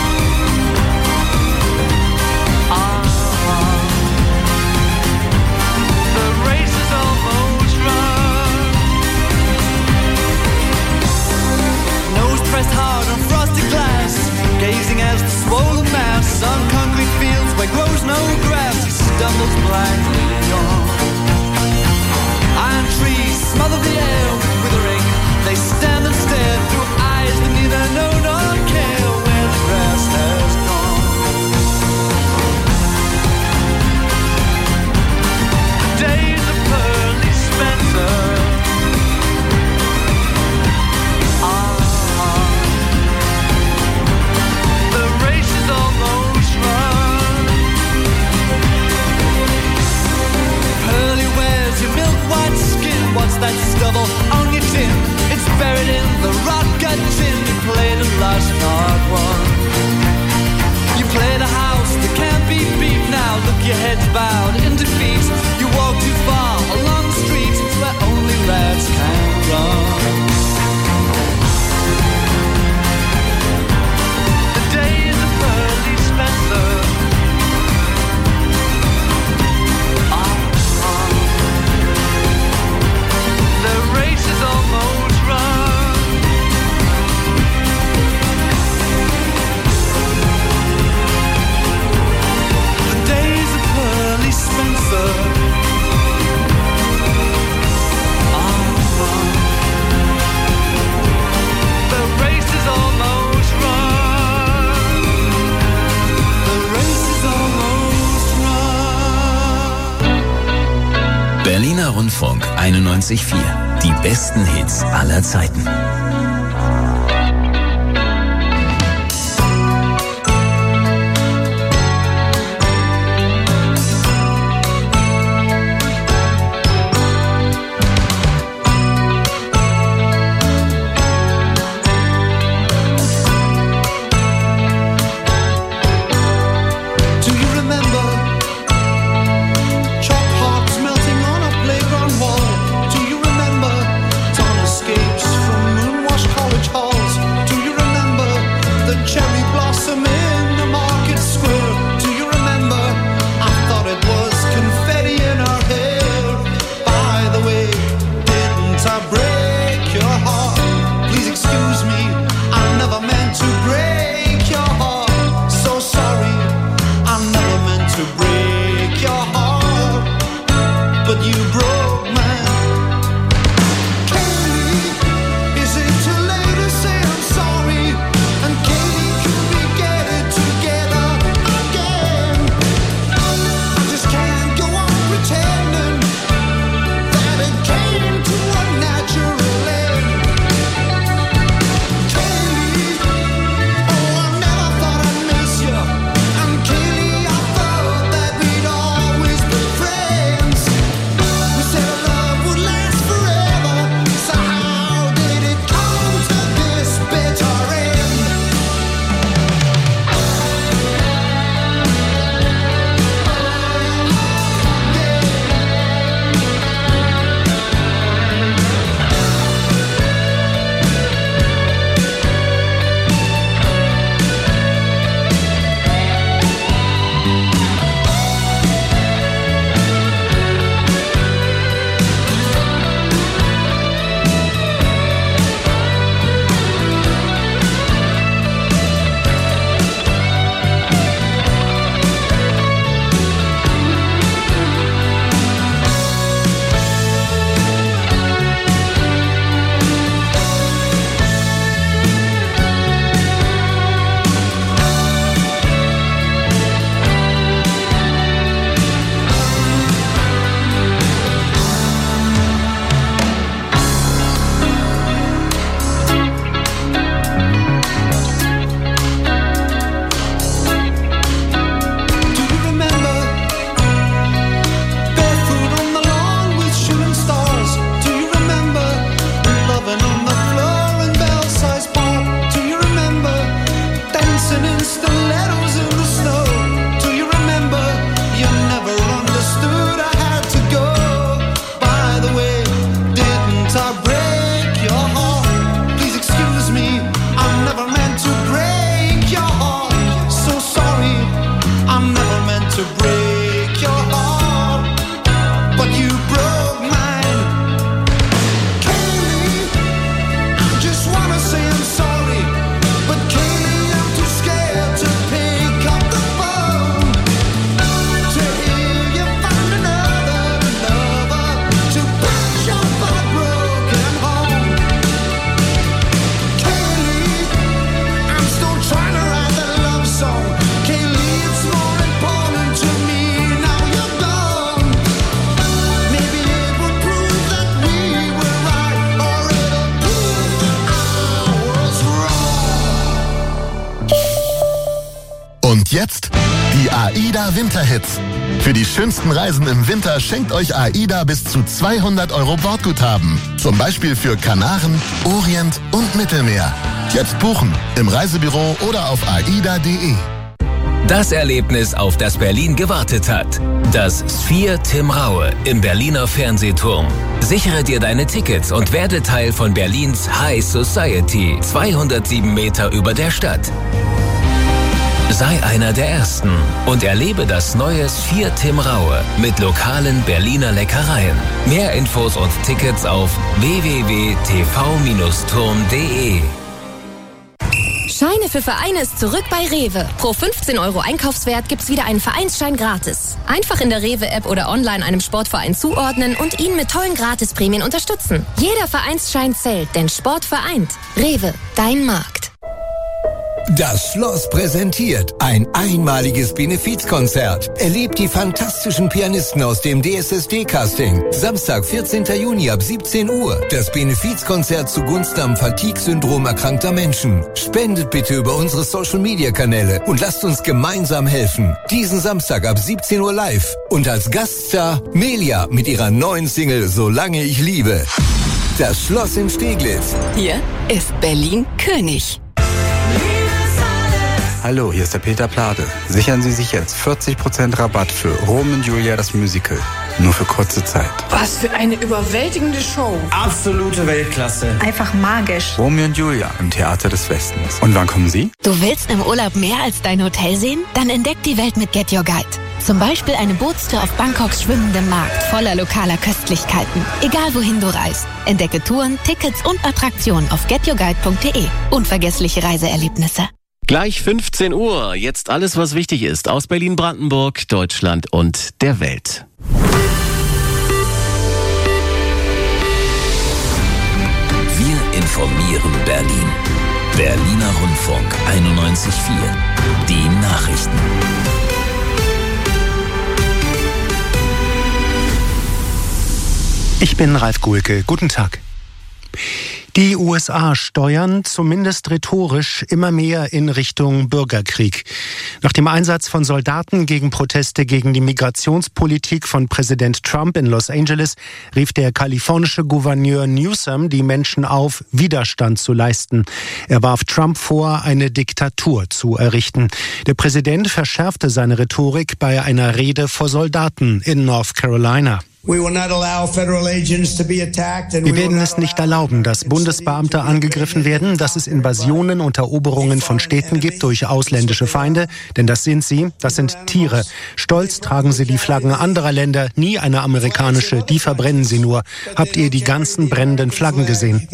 pressed hard on frosted glass, gazing as the swollen mass on concrete fields where grows no grass, he stumbles blindly on. Iron
einundneunzig Komma vier. Die besten Hits aller Zeiten.
Jetzt die AIDA Winterhits. Für die schönsten Reisen im Winter schenkt euch AIDA bis zu zweihundert Euro Bordguthaben. Zum Beispiel für Kanaren, Orient und Mittelmeer. Jetzt buchen im Reisebüro oder auf aida punkt de.
Das Erlebnis, auf das Berlin gewartet hat. Das Sphere Tim Raue im Berliner Fernsehturm. Sichere dir deine Tickets und werde Teil von Berlins High Society. zweihundertsieben Meter über der Stadt. Sei einer der Ersten und erlebe das neue Sphere Tim Raue mit lokalen Berliner Leckereien. Mehr Infos und Tickets auf w w w punkt t v Bindestrich turm punkt de.
Scheine für Vereine ist zurück bei Rewe. Pro fünfzehn Euro Einkaufswert gibt's wieder einen Vereinsschein gratis. Einfach in der Rewe-App oder online einem Sportverein zuordnen und ihn mit tollen Gratisprämien unterstützen. Jeder Vereinsschein zählt, denn Sport vereint. Rewe, dein Markt.
Das Schloss präsentiert ein einmaliges Benefizkonzert. Erlebt die fantastischen Pianisten aus dem D S S D-Casting. Samstag, vierzehnten Juni ab siebzehn Uhr. Das Benefizkonzert zugunsten am Fatigue-Syndrom erkrankter Menschen. Spendet bitte über unsere Social-Media-Kanäle und lasst uns gemeinsam helfen. Diesen Samstag ab siebzehn Uhr live. Und als Gaststar Melia mit ihrer neuen Single Solange ich liebe. Das Schloss in Steglitz.
Hier ist Berlin König.
Hallo, hier ist der Peter Plade. Sichern Sie sich jetzt vierzig Prozent Rabatt für Romeo und Julia das Musical. Nur für kurze Zeit.
Was für eine überwältigende Show.
Absolute Weltklasse.
Einfach magisch.
Romeo und Julia im Theater des Westens. Und wann kommen Sie?
Du willst im Urlaub mehr als dein Hotel sehen? Dann entdeck die Welt mit Get Your Guide. Zum Beispiel eine Bootstour auf Bangkoks schwimmendem Markt voller lokaler Köstlichkeiten. Egal wohin du reist. Entdecke Touren, Tickets und Attraktionen auf get your guide punkt de. Unvergessliche Reiseerlebnisse.
Gleich fünfzehn Uhr. Jetzt alles, was wichtig ist aus Berlin-Brandenburg, Deutschland und der Welt.
Wir informieren Berlin. Berliner Rundfunk einundneunzig Komma vier. Die Nachrichten.
Ich bin Ralf Guhlke. Guten Tag. Die U S A steuern, zumindest rhetorisch, immer mehr in Richtung Bürgerkrieg. Nach dem Einsatz von Soldaten gegen Proteste gegen die Migrationspolitik von Präsident Trump in Los Angeles rief der kalifornische Gouverneur Newsom die Menschen auf, Widerstand zu leisten. Er warf Trump vor, eine Diktatur zu errichten. Der Präsident verschärfte seine Rhetorik bei einer Rede vor Soldaten in North Carolina.
Wir
werden es nicht erlauben, dass Bundesbeamte angegriffen werden, dass es Invasionen und Eroberungen von Städten gibt durch ausländische Feinde, denn das sind sie, das sind Tiere. Stolz tragen sie die Flaggen anderer Länder, nie eine amerikanische, die verbrennen sie nur. Habt ihr die ganzen brennenden Flaggen gesehen?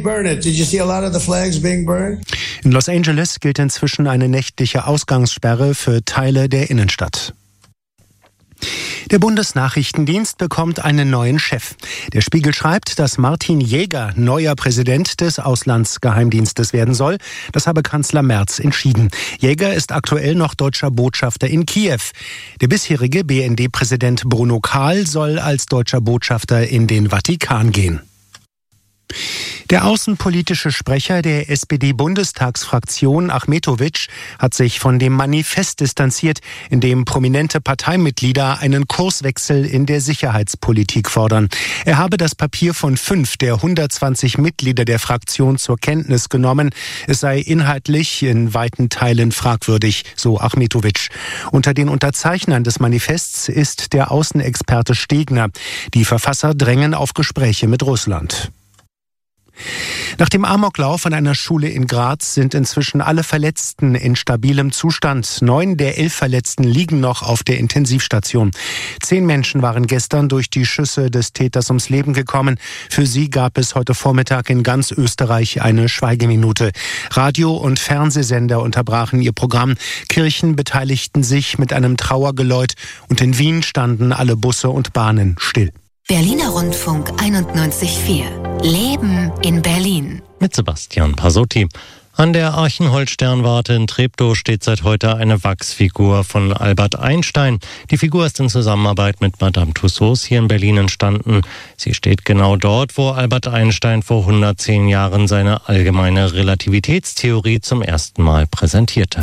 In Los Angeles gilt inzwischen eine nächtliche Ausgangssperre für Teile der Innenstadt. Der Bundesnachrichtendienst bekommt einen neuen Chef. Der Spiegel schreibt, dass Martin Jäger neuer Präsident des Auslandsgeheimdienstes werden soll. Das habe Kanzler Merz entschieden. Jäger ist aktuell noch deutscher Botschafter in Kiew. Der bisherige B N D-Präsident Bruno Kahl soll als deutscher Botschafter in den Vatikan gehen. Der außenpolitische Sprecher der S P D-Bundestagsfraktion Achmetovic hat sich von dem Manifest distanziert, in dem prominente Parteimitglieder einen Kurswechsel in der Sicherheitspolitik fordern. Er habe das Papier von fünf der hundertzwanzig Mitglieder der Fraktion zur Kenntnis genommen. Es sei inhaltlich in weiten Teilen fragwürdig, so Achmetovic. Unter den Unterzeichnern des Manifests ist der Außenexperte Stegner. Die Verfasser drängen auf Gespräche mit Russland. Nach dem Amoklauf an einer Schule in Graz sind inzwischen alle Verletzten in stabilem Zustand. Neun der elf Verletzten liegen noch auf der Intensivstation. Zehn Menschen waren gestern durch die Schüsse des Täters ums Leben gekommen. Für sie gab es heute Vormittag in ganz Österreich eine Schweigeminute. Radio- und Fernsehsender unterbrachen ihr Programm. Kirchen beteiligten sich mit einem Trauergeläut und in Wien standen alle Busse und Bahnen still.
Berliner Rundfunk einundneunzig Komma vier. Leben in Berlin.
Mit Sebastian Pasotti. An der Archenhold-Sternwarte in Treptow steht seit heute eine Wachsfigur von Albert Einstein. Die Figur ist in Zusammenarbeit mit Madame Tussauds hier in Berlin entstanden. Sie steht genau dort, wo Albert Einstein vor hundertzehn Jahren seine allgemeine Relativitätstheorie zum ersten Mal präsentierte.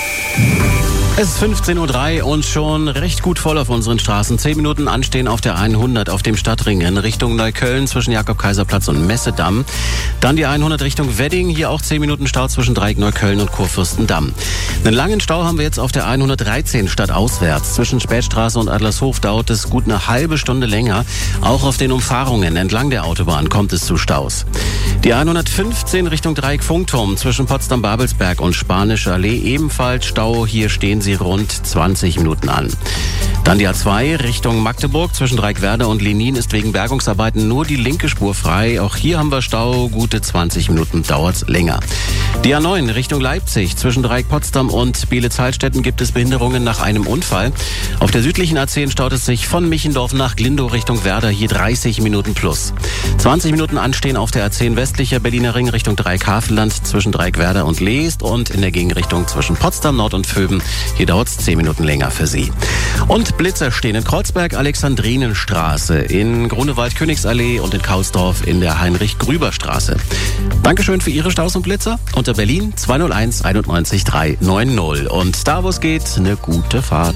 Es ist fünfzehn Uhr drei und schon recht gut voll auf unseren Straßen. Zehn Minuten Anstehen auf der hundert auf dem Stadtring in Richtung Neukölln zwischen Jakob-Kaiser-Platz und Messedamm. Dann die hundert Richtung Wedding. Hier auch zehn Minuten Stau zwischen Dreieck Neukölln und Kurfürstendamm. Einen langen Stau haben wir jetzt auf der hundertdreizehn stadtauswärts. Zwischen Spätstraße und Adlershof dauert es gut eine halbe Stunde länger. Auch auf den Umfahrungen entlang der Autobahn kommt es zu Staus. Die hundertfünfzehn Richtung Dreieck Funkturm zwischen Potsdam-Babelsberg und Spanische Allee ebenfalls Stau. Hier stehen stehen sie rund zwanzig Minuten an. Dann die A zwei Richtung Magdeburg. Zwischen Dreieckwerder und Lenin ist wegen Bergungsarbeiten nur die linke Spur frei. Auch hier haben wir Stau. Gute zwanzig Minuten dauert's länger. Die A neun Richtung Leipzig. Zwischen Dreieck Potsdam und Beelitz-Heilstätten gibt es Behinderungen nach einem Unfall. Auf der südlichen A zehn staut es sich von Michendorf nach Glindow Richtung Werder. Hier dreißig Minuten plus. zwanzig Minuten anstehen auf der A zehn westlicher Berliner Ring Richtung Dreieck-Havelland. Zwischen Dreieckwerder und Leest und in der Gegenrichtung zwischen Potsdam Nord und Vöben. Hier dauert's zehn Minuten länger für Sie. Und Blitzer stehen in Kreuzberg, Alexandrinenstraße, in Grunewald-Königsallee und in Kausdorf in der Heinrich-Grüber-Straße. Dankeschön für Ihre Staus und Blitzer. Unter Berlin zwei null eins einundneunzig drei neun null. Und da, wo es geht, eine gute Fahrt.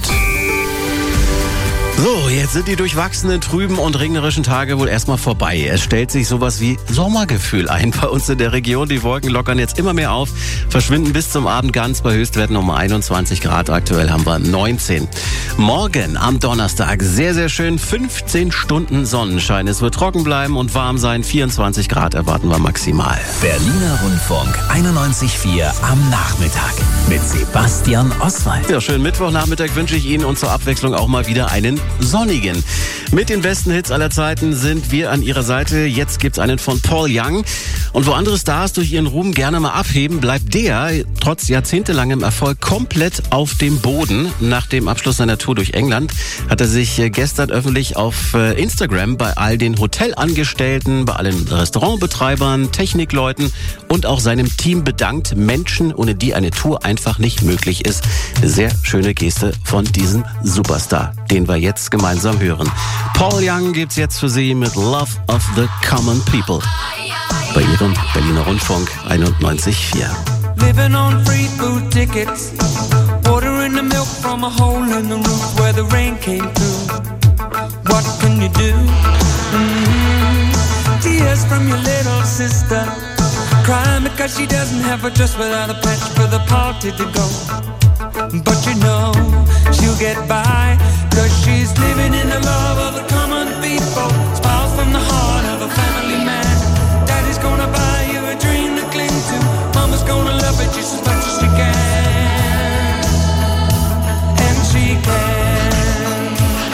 So, jetzt sind die durchwachsenen, trüben und regnerischen Tage wohl erstmal vorbei. Es stellt sich sowas wie Sommergefühl ein bei uns in der Region. Die Wolken lockern jetzt immer mehr auf, verschwinden bis zum Abend ganz bei Höchstwerten um einundzwanzig Grad. Aktuell haben wir neunzehn. Morgen am Donnerstag sehr, sehr schön. fünfzehn Stunden Sonnenschein. Es wird trocken bleiben und warm sein. vierundzwanzig Grad erwarten wir maximal.
Berliner Rundfunk einundneunzig Komma vier am Nachmittag mit Sebastian Oswald.
Ja, schönen Mittwochnachmittag wünsche ich Ihnen und zur Abwechslung auch mal wieder einen sonnigen. Mit den besten Hits aller Zeiten sind wir an Ihrer Seite. Jetzt gibt's einen von Paul Young. Und wo andere Stars durch ihren Ruhm gerne mal abheben, bleibt der trotz jahrzehntelangem Erfolg komplett auf dem Boden. Nach dem Abschluss seiner Tour durch England hat er sich gestern öffentlich auf Instagram bei all den Hotelangestellten, bei allen Restaurantbetreibern, Technikleuten und auch seinem Team bedankt. Menschen, ohne die eine Tour einfach nicht möglich ist. Eine sehr schöne Geste von diesem Superstar, den wir jetzt gemeinsam hören. Paul Young gibt's jetzt für Sie mit Love of the Common People bei Ihrem Berliner Rundfunk einundneunzig Komma vier.
Living on free food tickets, watering the milk from a hole in the roof where the rain came through. What can you do? Mm-hmm. Tears from your little sister, crying because she doesn't have a dress without a patch for the party to go. But you know she'll get by, cause she's living in the love of the common people. Smiles from the heart of a family man. Daddy's gonna buy you a dream to cling to. Mama's gonna love it just as much as she can. And she can.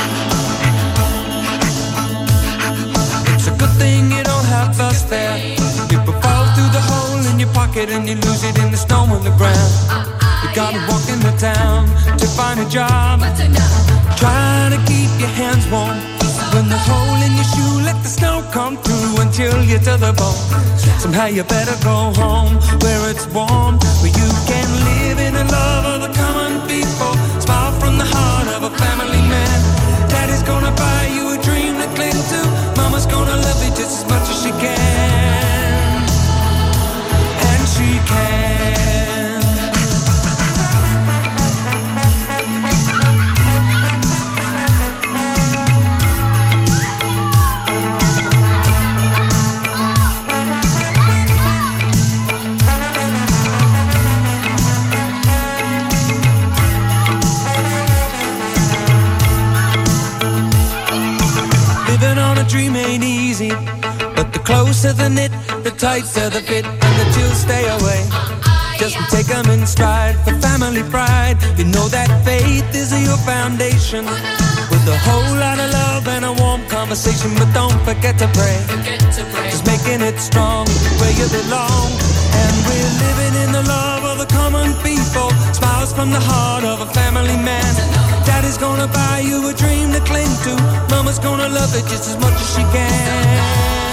It's a good thing you don't have us there. People fall through the hole in your pocket and you lose it in the snow on the ground. You gotta walk in the town to find a job. Try to keep your hands warm. When the hole in your shoe, let the snow come through until you're to the bone. Somehow you better go home where it's warm, where you can live in the love of the common people. Smile from the heart of a family man. Daddy's gonna buy you a dream to cling to. Mama's gonna love you just as much as she can. And she can. Dream ain't easy, but the closer the knit, the tighter the fit, and the chills stay away. Just take them in stride for family pride. You know that faith is your foundation, with a whole lot of love and a warm conversation. But don't forget to pray, just making it strong where you belong. And we're living in the love of the common people. Smiles from the heart of a family man. Daddy's gonna buy you a dream to cling to. Mama's gonna love it just as much as she can.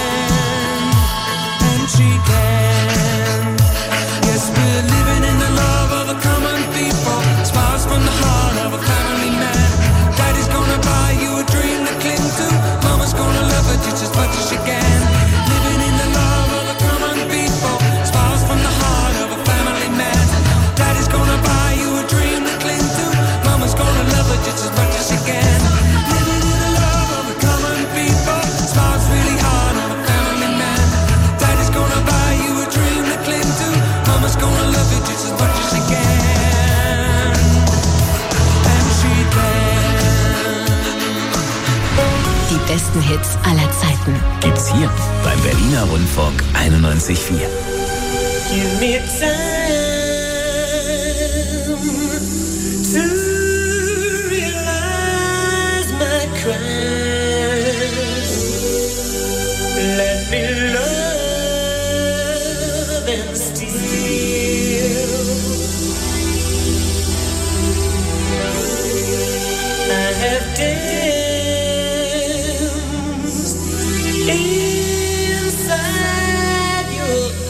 And she can. Yes, we're living in the love of the common people. Smiles from the heart of a family man. Daddy's gonna buy you a dream to cling to. Mama's gonna love it just as much as she can. Living in the love of the common people. Smiles from the heart of a family man. Daddy's gonna buy you a dream to cling to. Mama's gonna love it just as much as she can. Living in the love of the common people. Smiles really hard on a family man. Daddy's gonna buy you a dream to cling to. Mama's gonna love it just as much as she can. And she can.
Die besten Hits aller Zeiten
gibt's hier beim Berliner Rundfunk einundneunzig Komma vier.
Give me time
to realize my crimes. Let me love and steal. I have danced inside your